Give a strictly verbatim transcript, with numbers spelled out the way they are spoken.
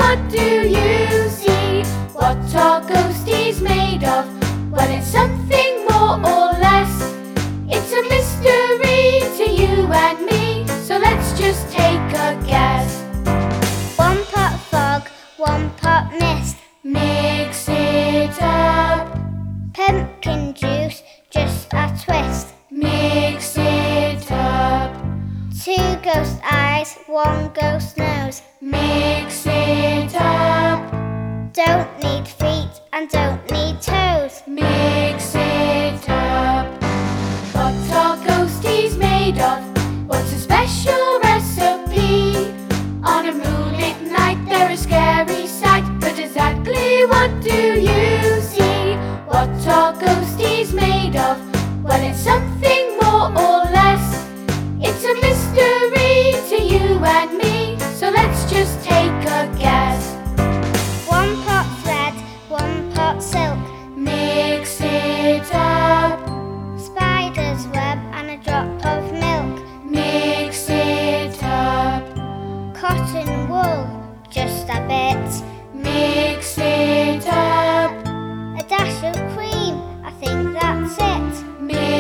what do you see? What are ghosties made of? Well, it's something more or less. It's a mystery to you and me, so let's just take a guess. One pot fog, one pot mist. Mix it up. Pumpkin juice, just a twist. Mix it up. Two ghost eyes, one ghost nose. Mix it up. Don't need feet and don't need toes. Mix it up. What are ghosties made of? What's a special recipe? On a moonlit night they're a scary sight, but exactly what do you see? What are ghosties made of? Well, it's something more or less. It's a mystery to you and me, so let's just take a guess. One pot thread, one pot silk. Mix it up. Spider's web and a drop of milk. Mix it up. Cotton wool, just a bit. Mix it up. A dash of cream, I think that's it. Mix